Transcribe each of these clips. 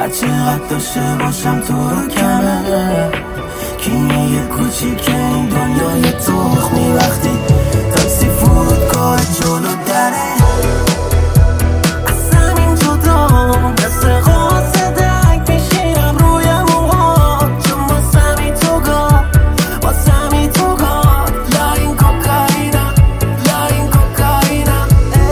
چقدر داشته باشم تو رو کمه کیمیه کوچیک این دنیای تخمی وقتی تاکسی فرودگاه جلو دره از همین جدا مثل قاصدک میشینم روی موهات چون واسمی تو گاه واسمی تو گاه لا این کوکائینا لا این کوکائینا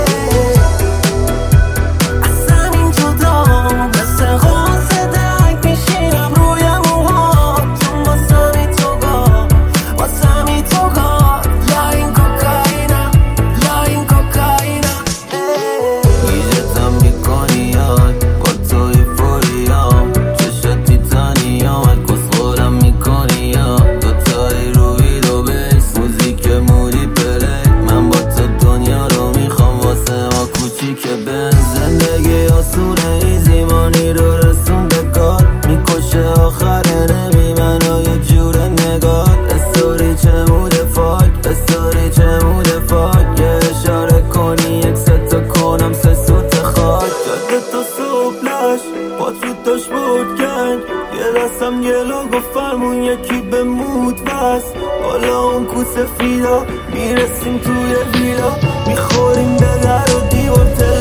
از همین جدا مثل قاصدک میشینم روی موهات چون واسمی تو گاه واسمی تو گاه لا این کوکائینا لا این کوکائینا گیجتم میکنی یاد با توی فوریام چشت تیتانیام کسخورم میکنی یاد دوتایی روی دو بیس موزیک مودی پلی من با تو دنیا رو میخوام واسه ما کوچیک بن زندگی آسونه ایزیمانی رو رسون به کار میکشه آخره نمی منو یه جور نگاه استوری چه موده فاک استوری چه موده فاک یه اشاره کنی یک ستا کنم سه سوت خاک جاده تا صبحش پات رو داشت بود گنگ یه دستم گلو گفت فرمون یکی به مود بس بالا اون کوس فیدا میرسیم توی ویلا میخوریم به در و دیوار